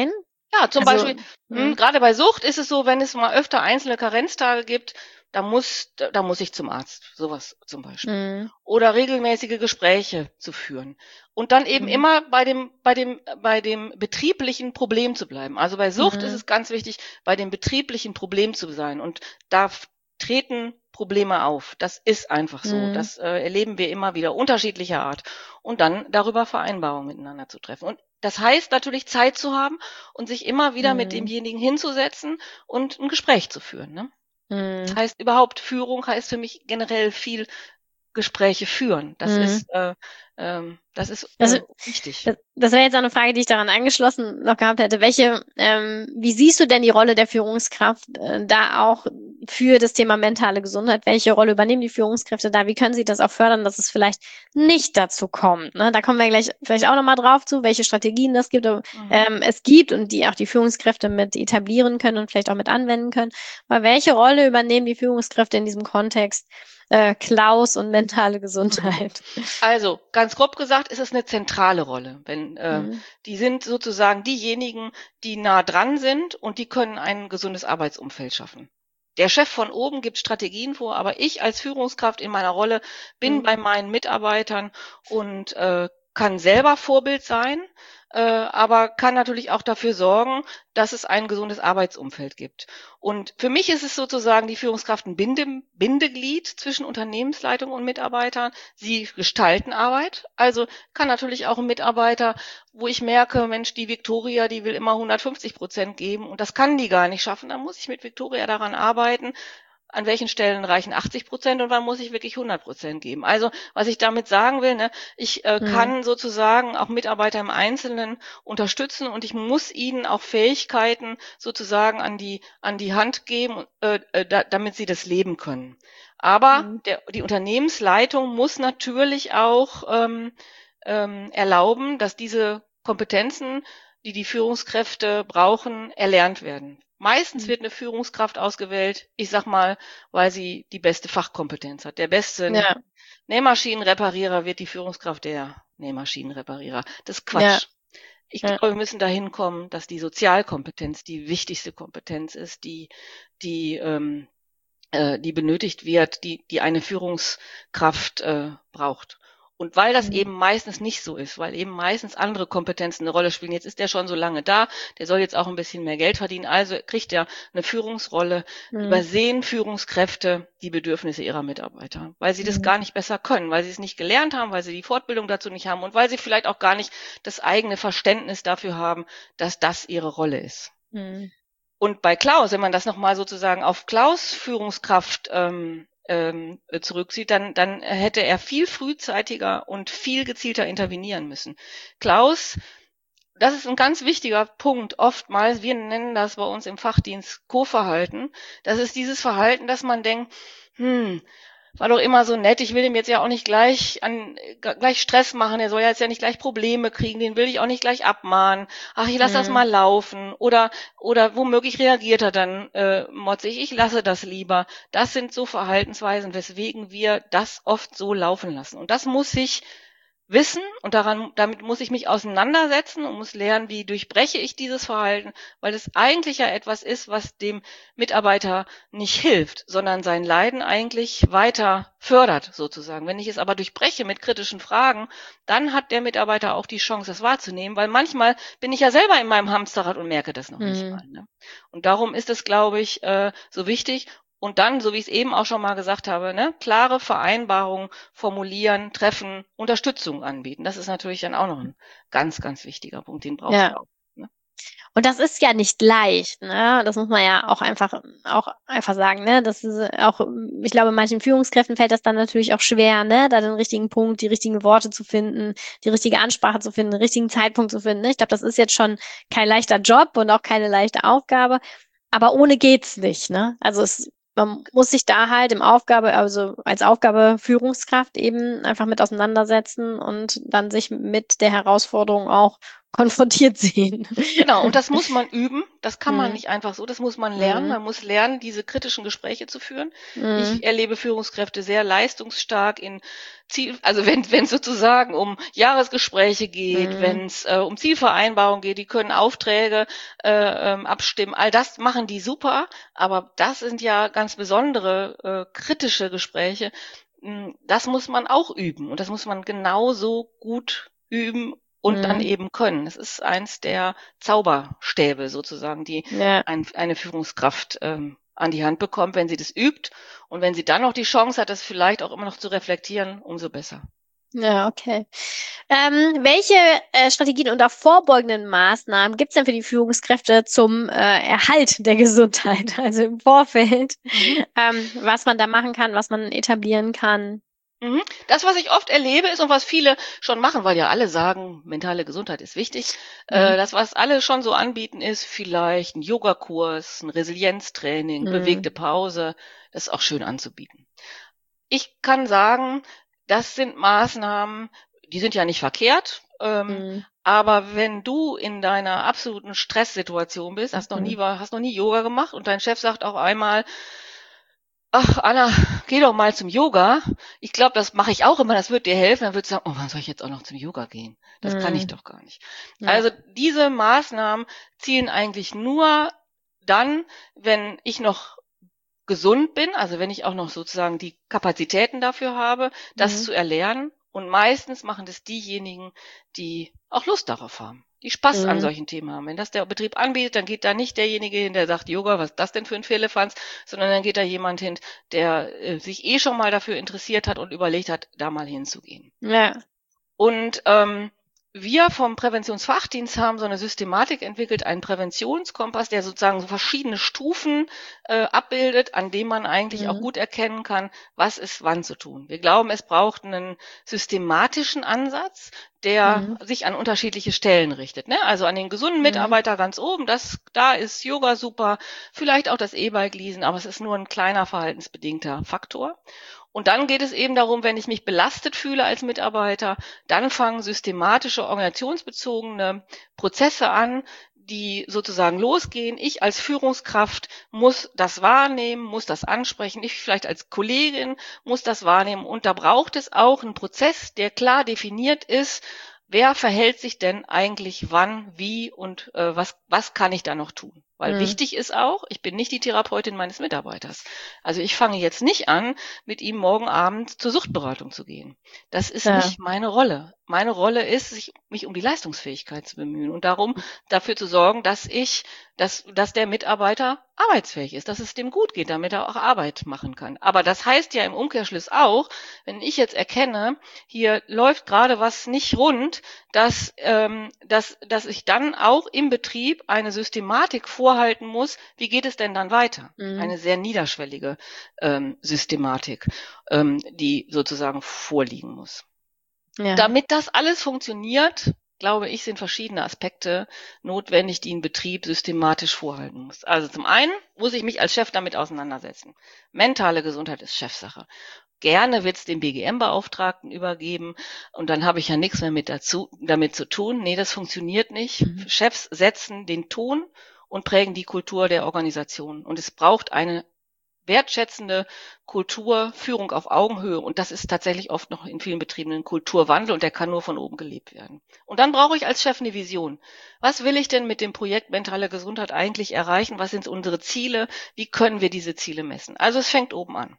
Ja, zum
Also,
Beispiel, hm,
hm,
gerade bei Sucht ist es so, wenn es mal öfter einzelne Karenztage gibt, da muss, da, da muss ich zum Arzt, sowas zum Beispiel.
hm,
Oder regelmäßige Gespräche zu führen. Und dann eben
hm,
immer bei dem, bei dem, bei dem betrieblichen Problem zu bleiben. Also bei Sucht ist
hm,
es ganz wichtig, bei dem betrieblichen Problem zu sein. Und da f- treten Probleme auf. Das ist einfach so.
hm,
Das äh, erleben wir immer wieder unterschiedlicher Art. Und dann darüber Vereinbarungen miteinander zu treffen. Und das heißt natürlich Zeit zu haben und sich immer wieder mit
hm,
demjenigen hinzusetzen und ein Gespräch zu führen. Ne? Das
hm,
heißt überhaupt, Führung heißt für mich generell viel Gespräche führen. Das
hm.
ist, äh, ähm, das ist
Das,
äh, wichtig.
das, das wäre jetzt auch eine Frage, die ich daran angeschlossen noch gehabt hätte. Welche, ähm, wie siehst du denn die Rolle der Führungskraft äh, da auch für das Thema mentale Gesundheit? Welche Rolle übernehmen die Führungskräfte da? Wie können sie das auch fördern, dass es vielleicht nicht dazu kommt? Ne? Da kommen wir gleich vielleicht auch nochmal drauf zu, welche Strategien das gibt,
Mhm.
ähm, es gibt und die auch die Führungskräfte mit etablieren können und vielleicht auch mit anwenden können. Aber welche Rolle übernehmen die Führungskräfte in diesem Kontext? Äh, Klaus und mentale Gesundheit.
Also, ganz grob gesagt, ist es eine zentrale Rolle. Wenn, äh,
Hm,
die sind sozusagen diejenigen, die nah dran sind und die können ein gesundes Arbeitsumfeld schaffen. Der Chef von oben gibt Strategien vor, aber ich als Führungskraft in meiner Rolle bin
hm,
bei meinen Mitarbeitern und äh, kann selber Vorbild sein, äh, aber kann natürlich auch dafür sorgen, dass es ein gesundes Arbeitsumfeld gibt. Und für mich ist es sozusagen die Führungskraft ein Binde, Bindeglied zwischen Unternehmensleitung und Mitarbeitern. Sie gestalten Arbeit. Also kann natürlich auch ein Mitarbeiter, wo ich merke, Mensch, die Viktoria, die will immer hundertfünfzig Prozent geben und das kann die gar nicht schaffen. Dann muss ich mit Viktoria daran arbeiten, an welchen Stellen reichen achtzig Prozent und wann muss ich wirklich hundert Prozent geben. Also was ich damit sagen will, ne, ich äh,
hm.
kann sozusagen auch Mitarbeiter im Einzelnen unterstützen und ich muss ihnen auch Fähigkeiten sozusagen an die, an die Hand geben, äh, äh, da, damit sie das leben können. Aber
Hm,
der, die Unternehmensleitung muss natürlich auch ähm, ähm, erlauben, dass diese Kompetenzen, die die Führungskräfte brauchen, erlernt werden. Meistens
hm.
wird eine Führungskraft ausgewählt, ich sag mal, weil sie die beste Fachkompetenz hat. Der beste
Ja,
Nähmaschinenreparierer wird die Führungskraft der Nähmaschinenreparierer. Das ist
ja,
Quatsch. Ich
ja.
glaube, wir müssen dahin kommen, dass die Sozialkompetenz die wichtigste Kompetenz ist, die, die, ähm, äh, die benötigt wird, die, die eine Führungskraft äh, braucht. Und weil das
Hm,
eben meistens nicht so ist, weil eben meistens andere Kompetenzen eine Rolle spielen. Jetzt ist der schon so lange da, der soll jetzt auch ein bisschen mehr Geld verdienen, also kriegt er eine Führungsrolle,
hm,
übersehen Führungskräfte die Bedürfnisse ihrer Mitarbeiter, weil sie das
hm,
gar nicht besser können, weil sie es nicht gelernt haben, weil sie die Fortbildung dazu nicht haben und weil sie vielleicht auch gar nicht das eigene Verständnis dafür haben, dass das ihre Rolle ist.
hm,
Und bei Klaus, wenn man das nochmal sozusagen auf Klaus Führungskraft ähm, ähm, zurückzieht, dann, dann hätte er viel frühzeitiger und viel gezielter intervenieren müssen. Klaus, das ist ein ganz wichtiger Punkt. Oftmals, wir nennen das bei uns im Fachdienst Co-Verhalten. Das ist dieses Verhalten, dass man denkt, hm, war doch immer so nett, ich will dem jetzt ja auch nicht gleich an gleich Stress machen, er soll ja jetzt ja nicht gleich Probleme kriegen, den will ich auch nicht gleich abmahnen. Ach, ich lasse das
hm,
mal laufen. Oder oder womöglich reagiert er dann äh, motzig, ich lasse das lieber. Das sind so Verhaltensweisen, weswegen wir das oft so laufen lassen. Und das muss sich wissen und daran, damit muss ich mich auseinandersetzen und muss lernen, wie durchbreche ich dieses Verhalten, weil es eigentlich ja etwas ist, was dem Mitarbeiter nicht hilft, sondern sein Leiden eigentlich weiter fördert, sozusagen. Wenn ich es aber durchbreche mit kritischen Fragen, dann hat der Mitarbeiter auch die Chance, das wahrzunehmen, weil manchmal bin ich ja selber in meinem Hamsterrad und merke das noch nicht
hm.
mal. Ne? Und darum ist es, glaube ich, äh, so wichtig. Und dann, so wie ich es eben auch schon mal gesagt habe, ne, klare Vereinbarungen formulieren, treffen, Unterstützung anbieten. Das ist natürlich dann auch noch ein ganz, ganz wichtiger Punkt, den brauchst
Ja.
du auch. Ne?
Und das ist ja nicht leicht, ne? Das muss man ja auch einfach, auch einfach sagen, ne? Das ist auch, ich glaube, manchen Führungskräften fällt das dann natürlich auch schwer, ne? Da den richtigen Punkt, die richtigen Worte zu finden, die richtige Ansprache zu finden, den richtigen Zeitpunkt zu finden. Ne? Ich glaube, das ist jetzt schon kein leichter Job und auch keine leichte Aufgabe. Aber ohne geht's nicht, ne? Also es, man muss sich da halt im Aufgabe, also als Aufgabe Führungskraft eben einfach mit auseinandersetzen und dann sich mit der Herausforderung auch konfrontiert sehen.
Genau, und das muss man üben. Das kann man
Mhm.
nicht einfach so. Das muss man lernen.
Mhm.
Man muss lernen, diese kritischen Gespräche zu führen.
Mhm.
Ich erlebe Führungskräfte sehr leistungsstark in Ziel, also wenn wenn es sozusagen um Jahresgespräche geht,
Mhm.
wenn es äh, um Zielvereinbarungen geht, die können Aufträge äh, ähm, abstimmen. All das machen die super, aber das sind ja ganz besondere äh, kritische Gespräche. Mm, Das muss man auch üben und das muss man genauso gut üben und dann
Mhm.
eben können. Es ist eins der Zauberstäbe sozusagen, die
Ja.
ein, eine Führungskraft ähm, an die Hand bekommt, wenn sie das übt und wenn sie dann noch die Chance hat, das vielleicht auch immer noch zu reflektieren, umso besser.
Ja, okay. Ähm, welche äh, Strategien und auch vorbeugenden Maßnahmen gibt es denn für die Führungskräfte zum äh, Erhalt der Gesundheit? Also im Vorfeld,
Mhm.
ähm, was man da machen kann, was man etablieren kann.
Mhm. Das, was ich oft erlebe, ist und was viele schon machen, weil ja alle sagen, mentale Gesundheit ist wichtig.
Mhm.
Äh, das, was alle schon so anbieten, ist vielleicht ein Yogakurs, ein Resilienztraining, bewegte
Mhm.
Pause. Das ist auch schön anzubieten. Ich kann sagen, das sind Maßnahmen, die sind ja nicht verkehrt, ähm,
Mhm.
aber wenn du in deiner absoluten Stresssituation bist, hast noch nie,
Mhm.
hast noch nie Yoga gemacht und dein Chef sagt auch einmal, ach Anna, geh doch mal zum Yoga. Ich glaube, das mache ich auch immer, das wird dir helfen. Dann würdest du sagen, oh, wann soll ich jetzt auch noch zum Yoga gehen? Das kann ich
Mhm.
doch gar nicht.
Ja.
Also diese Maßnahmen zielen eigentlich nur dann, wenn ich noch gesund bin, also wenn ich auch noch sozusagen die Kapazitäten dafür habe, das
Mhm.
zu erlernen. Und meistens machen das diejenigen, die auch Lust darauf haben, die Spaß an
Mhm.
solchen Themen haben. Wenn das der Betrieb anbietet, dann geht da nicht derjenige hin, der sagt, Yoga, was ist das denn für ein Firlefanz, sondern dann geht da jemand hin, der äh, sich eh schon mal dafür interessiert hat und überlegt hat, da mal hinzugehen.
Ja.
Und ähm, wir vom Präventionsfachdienst haben so eine Systematik entwickelt, einen Präventionskompass, der sozusagen so verschiedene Stufen äh, abbildet, an dem man eigentlich auch
Mhm.
gut erkennen kann, was ist wann zu tun. Wir glauben, es braucht einen systematischen Ansatz, der
Mhm.
sich an unterschiedliche Stellen richtet. Ne? Also an den gesunden
Mhm.
Mitarbeiter ganz oben, das, da ist Yoga super, vielleicht auch das E-Bike-Leasen, aber es ist nur ein kleiner verhaltensbedingter Faktor. Und dann geht es eben darum, wenn ich mich belastet fühle als Mitarbeiter, dann fangen systematische organisationsbezogene Prozesse an, die sozusagen losgehen. Ich als Führungskraft muss das wahrnehmen, muss das ansprechen. Ich vielleicht als Kollegin muss das wahrnehmen. Und da braucht es auch einen Prozess, der klar definiert ist. Wer verhält sich denn eigentlich wann, wie und äh, was, was kann ich da noch tun? Weil
Mhm.
wichtig ist auch, ich bin nicht die Therapeutin meines Mitarbeiters. Also ich fange jetzt nicht an, mit ihm morgen Abend zur Suchtberatung zu gehen. Das ist
Ja.
nicht meine Rolle. Meine Rolle ist, sich, mich um die Leistungsfähigkeit zu bemühen und darum, dafür zu sorgen, dass ich, dass, dass der Mitarbeiter arbeitsfähig ist, dass es dem gut geht, damit er auch Arbeit machen kann. Aber das heißt ja im Umkehrschluss auch, wenn ich jetzt erkenne, hier läuft gerade was nicht rund, dass, ähm, dass, dass ich dann auch im Betrieb eine Systematik vorhalten muss, wie geht es denn dann weiter?
Mhm.
Eine sehr niederschwellige ähm, Systematik, ähm, die sozusagen vorliegen muss.
Ja.
Damit das alles funktioniert, glaube ich, sind verschiedene Aspekte notwendig, die ein Betrieb systematisch vorhalten muss. Also zum einen muss ich mich als Chef damit auseinandersetzen. Mentale Gesundheit ist Chefsache. Gerne wird es dem B G M-Beauftragten übergeben und dann habe ich ja nichts mehr mit dazu, damit zu tun. Nee, das funktioniert nicht.
Mhm.
Chefs setzen den Ton und prägen die Kultur der Organisation. Und es braucht eine wertschätzende Kultur, Führung auf Augenhöhe. Und das ist tatsächlich oft noch in vielen Betrieben ein Kulturwandel und der kann nur von oben gelebt werden. Und dann brauche ich als Chef eine Vision. Was will ich denn mit dem Projekt mentale Gesundheit eigentlich erreichen? Was sind unsere Ziele? Wie können wir diese Ziele messen? Also es fängt oben an.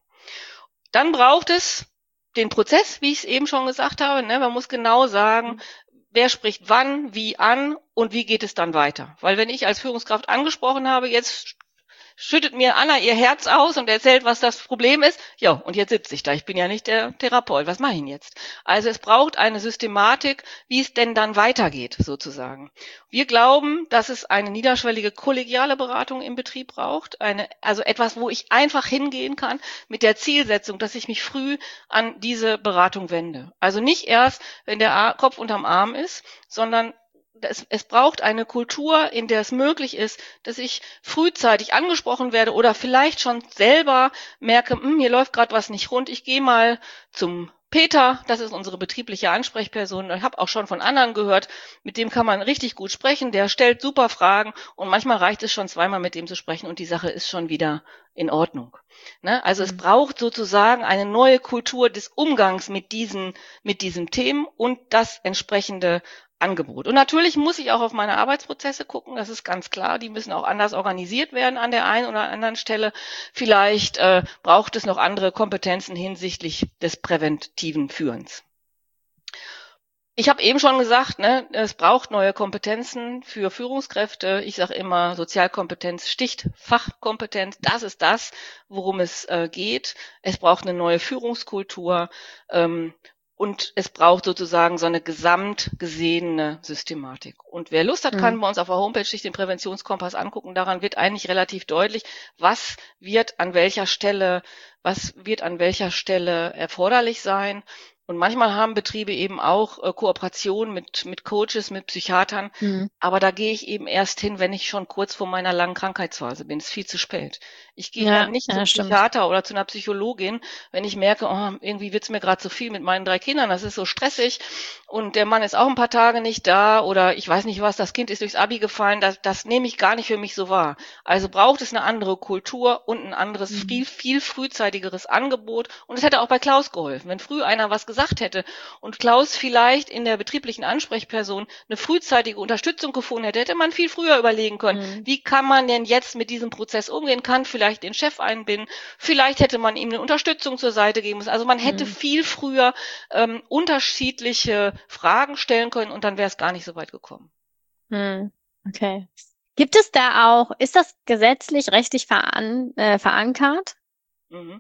Dann braucht es den Prozess, wie ich es eben schon gesagt habe. Ne? Man muss genau sagen, wer spricht wann, wie an und wie geht es dann weiter. Weil wenn ich als Führungskraft angesprochen habe, jetzt schüttet mir Anna ihr Herz aus und erzählt, was das Problem ist. Ja, und jetzt sitze ich da. Ich bin ja nicht der Therapeut. Was mache ich denn jetzt? Also es braucht eine Systematik, wie es denn dann weitergeht, sozusagen. Wir glauben, dass es eine niederschwellige kollegiale Beratung im Betrieb braucht. Eine, also etwas, wo ich einfach hingehen kann mit der Zielsetzung, dass ich mich früh an diese Beratung wende. Also nicht erst, wenn der Kopf unterm Arm ist, sondern es, es braucht eine Kultur, in der es möglich ist, dass ich frühzeitig angesprochen werde oder vielleicht schon selber merke, hm, hier läuft gerade was nicht rund, ich gehe mal zum Peter, das ist unsere betriebliche Ansprechperson. Ich habe auch schon von anderen gehört, mit dem kann man richtig gut sprechen. Der stellt super Fragen und manchmal reicht es schon zweimal mit dem zu sprechen und die Sache ist schon wieder in Ordnung. Ne? Also es
Mhm.
braucht sozusagen eine neue Kultur des Umgangs mit diesen, mit diesen Themen und das entsprechende Angebot. Und natürlich muss ich auch auf meine Arbeitsprozesse gucken, das ist ganz klar. Die müssen auch anders organisiert werden an der einen oder anderen Stelle. Vielleicht äh, braucht es noch andere Kompetenzen hinsichtlich des präventiven Führens. Ich habe eben schon gesagt, ne, es braucht neue Kompetenzen für Führungskräfte. Ich sage immer, Sozialkompetenz sticht Fachkompetenz. Das ist das, worum es äh, geht. Es braucht eine neue Führungskultur. Ähm, Und es braucht sozusagen so eine gesamt gesehene Systematik. Und wer Lust hat, kann
Mhm.
bei uns auf der Homepage sich den Präventionskompass angucken. Daran wird eigentlich relativ deutlich, was wird an welcher Stelle, was wird an welcher Stelle erforderlich sein. Und manchmal haben Betriebe eben auch äh, Kooperation mit, mit Coaches, mit Psychiatern.
Mhm.
Aber da gehe ich eben erst hin, wenn ich schon kurz vor meiner langen Krankheitsphase bin. Es ist viel zu spät. Ich gehe dann
Ja,
nicht zum
ja, stimmt.
Psychiater oder zu einer Psychologin, wenn ich merke, oh, irgendwie wird's mir gerade zu viel mit meinen drei Kindern, das ist so stressig und der Mann ist auch ein paar Tage nicht da oder ich weiß nicht was, das Kind ist durchs Abi gefallen, das, das nehme ich gar nicht für mich so wahr. Also braucht es eine andere Kultur und ein anderes,
Mhm.
viel, viel frühzeitigeres Angebot und es hätte auch bei Klaus geholfen, wenn früh einer was gesagt hätte und Klaus vielleicht in der betrieblichen Ansprechperson eine frühzeitige Unterstützung gefunden hätte, hätte man viel früher überlegen können,
Mhm.
wie kann man denn jetzt mit diesem Prozess umgehen, kann vielleicht den Chef einbinden, vielleicht hätte man ihm eine Unterstützung zur Seite geben müssen. Also man hätte
Mhm.
viel früher ähm, unterschiedliche Fragen stellen können und dann wäre es gar nicht so weit gekommen.
Mhm. Okay. Gibt es da auch, ist das gesetzlich, rechtlich veran äh, verankert?
Mhm.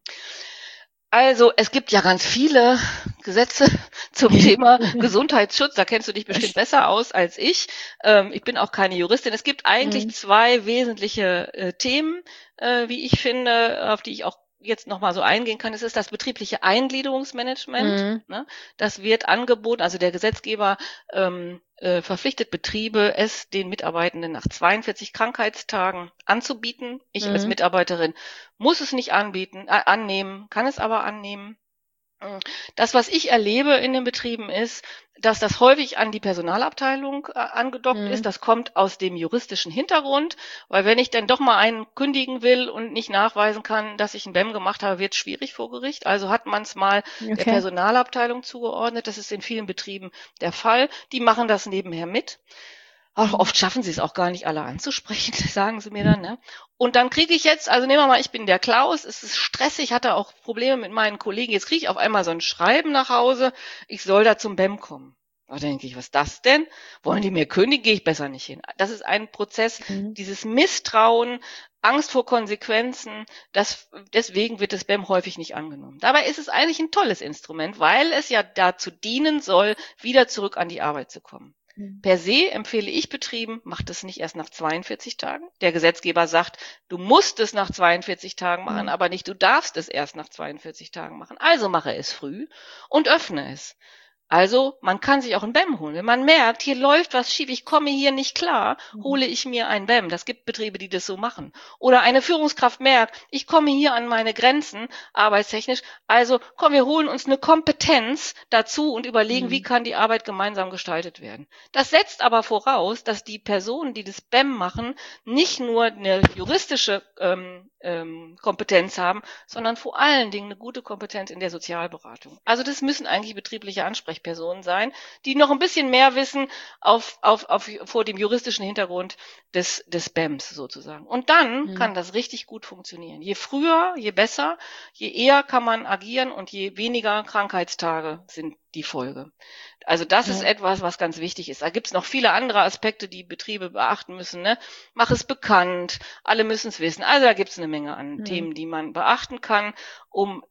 Also es gibt ja ganz viele Gesetze zum Thema Gesundheitsschutz. Da kennst du dich bestimmt besser aus als ich. Ähm, ich bin auch keine Juristin. Es gibt eigentlich
Mhm.
zwei wesentliche äh, Themen, äh, wie ich finde, auf die ich auch jetzt nochmal so eingehen kann. Es ist das betriebliche Eingliederungsmanagement.
Mhm.
Ne? Das wird angeboten, also der Gesetzgeber ähm, äh, verpflichtet Betriebe, es den Mitarbeitenden nach zweiundvierzig Krankheitstagen anzubieten. Ich als
Mhm.
Mitarbeiterin muss es nicht anbieten, äh, annehmen, kann es aber annehmen. Mm. Das, was ich erlebe in den Betrieben, ist, dass das häufig an die Personalabteilung äh, angedockt ist.
Mhm.
Das kommt aus dem juristischen Hintergrund, weil wenn ich dann doch mal einen kündigen will und nicht nachweisen kann, dass ich ein B E M gemacht habe, wird es schwierig vor Gericht. Also hat man es mal der
Okay.
Personalabteilung zugeordnet. Das ist in vielen Betrieben der Fall. Die machen das nebenher mit. Auch
Mhm.
oft schaffen sie es auch gar nicht alle anzusprechen, sagen sie mir dann, ne? Und dann kriege ich jetzt, also nehmen wir mal, ich bin der Klaus, es ist stressig, hatte auch Probleme mit meinen Kollegen. Jetzt kriege ich auf einmal so ein Schreiben nach Hause, ich soll da zum B E M kommen. Da denke ich, was ist das denn? Wollen die mir kündigen? Gehe ich besser nicht hin. Das ist ein Prozess,
Mhm.
dieses Misstrauen, Angst vor Konsequenzen, das, deswegen wird das B E M häufig nicht angenommen. Dabei ist es eigentlich ein tolles Instrument, weil es ja dazu dienen soll, wieder zurück an die Arbeit zu kommen.
Mhm.
Per se empfehle ich Betrieben, macht es nicht erst nach zweiundvierzig Tagen. Der Gesetzgeber sagt, du musst es nach zweiundvierzig Tagen machen,
Mhm.
aber nicht, du darfst es erst nach zweiundvierzig Tagen machen. Also mache es früh und öffne es. Also, man kann sich auch ein B E M holen. Wenn man merkt, hier läuft was schief, ich komme hier nicht klar,
Mhm.
hole ich mir ein B E M. Das gibt Betriebe, die das so machen. Oder eine Führungskraft merkt, ich komme hier an meine Grenzen, arbeitstechnisch. Also, komm, wir holen uns eine Kompetenz dazu und überlegen, wie
Mhm.
kann die Arbeit gemeinsam gestaltet werden. Das setzt aber voraus, dass die Personen, die das B E M machen, nicht nur eine juristische ähm, ähm, Kompetenz haben, sondern vor allen Dingen eine gute Kompetenz in der Sozialberatung. Also das müssen eigentlich betriebliche Ansprechpersonen sein, die noch ein bisschen mehr wissen auf, auf, auf, vor dem juristischen Hintergrund des, des B E Ms sozusagen. Und dann
Mhm.
kann das richtig gut funktionieren. Je früher, je besser, je eher kann man agieren und je weniger Krankheitstage sind die Folge. Also das ist
Ja.
etwas, was ganz wichtig ist. Da gibt es noch viele andere Aspekte, die Betriebe beachten müssen. Ne? Mach es bekannt, alle müssen es wissen. Also da gibt es eine Menge an
Mhm.
Themen, die man beachten kann, um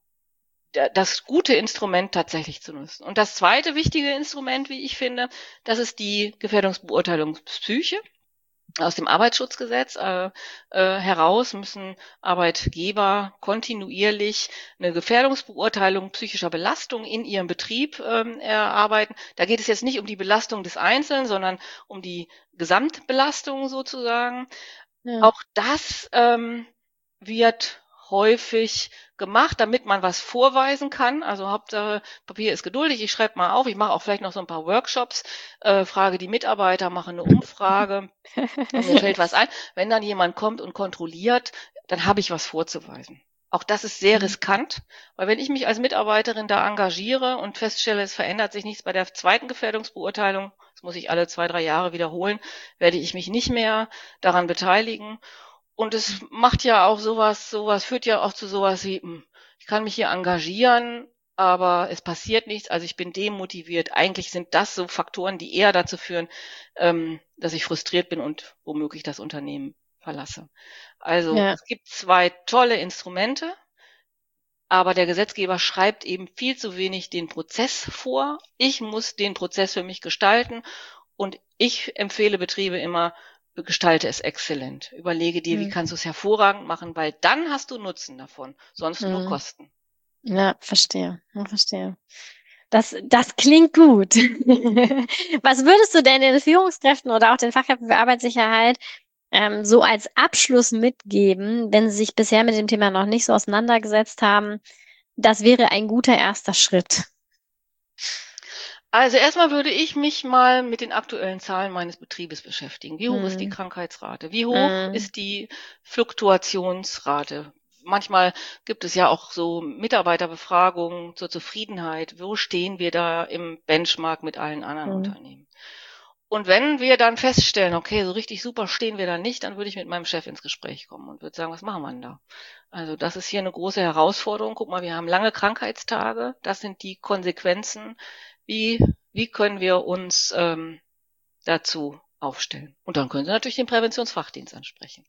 das gute Instrument tatsächlich zu nutzen. Und das zweite wichtige Instrument, wie ich finde, das ist die Gefährdungsbeurteilungspsyche. Aus dem Arbeitsschutzgesetz äh, äh, heraus müssen Arbeitgeber kontinuierlich eine Gefährdungsbeurteilung psychischer Belastung in ihrem Betrieb ähm, erarbeiten. Da geht es jetzt nicht um die Belastung des Einzelnen, sondern um die Gesamtbelastung sozusagen.
Ja.
Auch das ähm, wird häufig gemacht, damit man was vorweisen kann. Also Hauptsache, Papier ist geduldig, ich schreibe mal auf, ich mache auch vielleicht noch so ein paar Workshops, äh, frage die Mitarbeiter, mache eine Umfrage und mir fällt was ein. Wenn dann jemand kommt und kontrolliert, dann habe ich was vorzuweisen. Auch das ist sehr riskant, weil wenn ich mich als Mitarbeiterin da engagiere und feststelle, es verändert sich nichts bei der zweiten Gefährdungsbeurteilung, das muss ich alle zwei, drei Jahre wiederholen, werde ich mich nicht mehr daran beteiligen. Und es macht ja auch sowas, sowas führt ja auch zu sowas wie, ich kann mich hier engagieren, aber es passiert nichts, also ich bin demotiviert. Eigentlich sind das so Faktoren, die eher dazu führen, ähm, dass ich frustriert bin und womöglich das Unternehmen verlasse. Also
Ja.
es gibt zwei tolle Instrumente, aber der Gesetzgeber schreibt eben viel zu wenig den Prozess vor. Ich muss den Prozess für mich gestalten und ich empfehle Betriebe immer, gestalte es exzellent. Überlege dir, wie
Mhm.
kannst du es hervorragend machen, weil dann hast du Nutzen davon, sonst nur
Mhm.
Kosten.
Ja, verstehe. Ja, verstehe. Das, das klingt gut. Was würdest du denn den Führungskräften oder auch den Fachkräften für Arbeitssicherheit ähm, so als Abschluss mitgeben, wenn sie sich bisher mit dem Thema noch nicht so auseinandergesetzt haben? Das wäre ein guter erster Schritt.
Also erstmal würde ich mich mal mit den aktuellen Zahlen meines Betriebes beschäftigen. Wie hoch ist die
Hm.
Krankheitsrate? Wie hoch
Hm.
ist die Fluktuationsrate? Manchmal gibt es ja auch so Mitarbeiterbefragungen zur Zufriedenheit. Wo stehen wir da im Benchmark mit allen anderen
Hm.
Unternehmen? Und wenn wir dann feststellen, okay, so richtig super stehen wir da nicht, dann würde ich mit meinem Chef ins Gespräch kommen und würde sagen, was machen wir denn da? Also das ist hier eine große Herausforderung. Guck mal, wir haben lange Krankheitstage. Das sind die Konsequenzen. Wie, wie können wir uns ähm, dazu aufstellen? Und dann können Sie natürlich den Präventionsfachdienst ansprechen.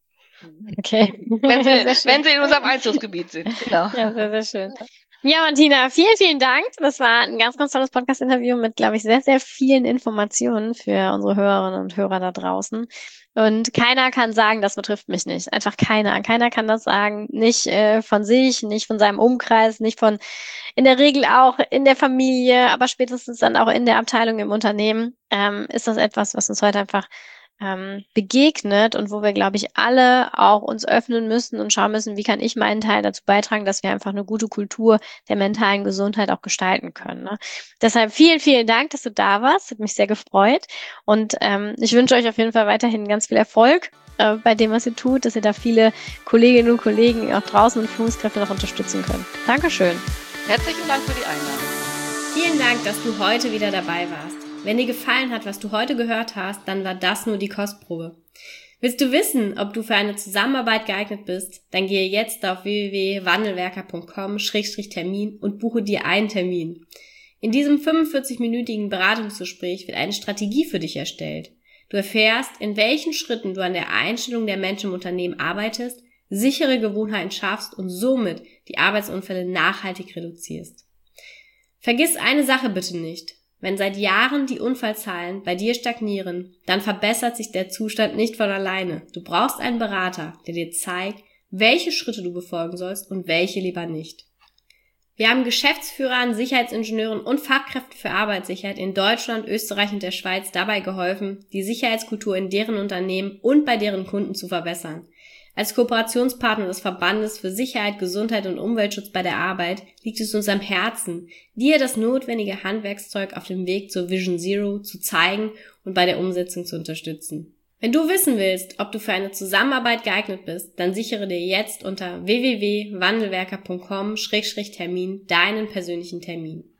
Okay.
Wenn Sie,
Sehr schön.
wenn Sie in unserem Einzugsgebiet sind, genau.
Ja, sehr, sehr schön. Ja, Martina, vielen, vielen Dank. Das war ein ganz, ganz tolles Podcast-Interview mit, glaube ich, sehr, sehr vielen Informationen für unsere Hörerinnen und Hörer da draußen. Und keiner kann sagen, das betrifft mich nicht. Einfach keiner. Keiner kann das sagen. Nicht äh, von sich, nicht von seinem Umkreis, nicht von, in der Regel auch in der Familie, aber spätestens dann auch in der Abteilung im Unternehmen, ähm, ist das etwas, was uns heute einfach ähm, begegnet und wo wir, glaube ich, alle auch uns öffnen müssen und schauen müssen, wie kann ich meinen Teil dazu beitragen, dass wir einfach eine gute Kultur der mentalen Gesundheit auch gestalten können. Ne? Deshalb vielen, vielen Dank, dass du da warst. Hat mich sehr gefreut. Und ähm, ich wünsche euch auf jeden Fall weiterhin ganz viel Erfolg äh, bei dem, was ihr tut, dass ihr da viele Kolleginnen und Kollegen auch draußen und Führungskräfte noch unterstützen könnt. Dankeschön.
Herzlichen Dank für die Einladung.
Vielen Dank, dass du heute wieder dabei warst. Wenn dir gefallen hat, was du heute gehört hast, dann war das nur die Kostprobe. Willst du wissen, ob du für eine Zusammenarbeit geeignet bist? Dann gehe jetzt auf w w w punkt wandelwerker punkt com Schrägstrich Termin und buche dir einen Termin. In diesem fünfundvierzig-minütigen Beratungsgespräch wird eine Strategie für dich erstellt. Du erfährst, in welchen Schritten du an der Einstellung der Menschen im Unternehmen arbeitest, sichere Gewohnheiten schaffst und somit die Arbeitsunfälle nachhaltig reduzierst. Vergiss eine Sache bitte nicht. Wenn seit Jahren die Unfallzahlen bei dir stagnieren, dann verbessert sich der Zustand nicht von alleine. Du brauchst einen Berater, der dir zeigt, welche Schritte du befolgen sollst und welche lieber nicht. Wir haben Geschäftsführern, Sicherheitsingenieuren und Fachkräften für Arbeitssicherheit in Deutschland, Österreich und der Schweiz dabei geholfen, die Sicherheitskultur in deren Unternehmen und bei deren Kunden zu verbessern. Als Kooperationspartner des Verbandes für Sicherheit, Gesundheit und Umweltschutz bei der Arbeit liegt es uns am Herzen, dir das notwendige Handwerkszeug auf dem Weg zur Vision Zero zu zeigen und bei der Umsetzung zu unterstützen. Wenn du wissen willst, ob du für eine Zusammenarbeit geeignet bist, dann sichere dir jetzt unter w w w punkt wandelwerker punkt com Schrägstrich Termin deinen persönlichen Termin.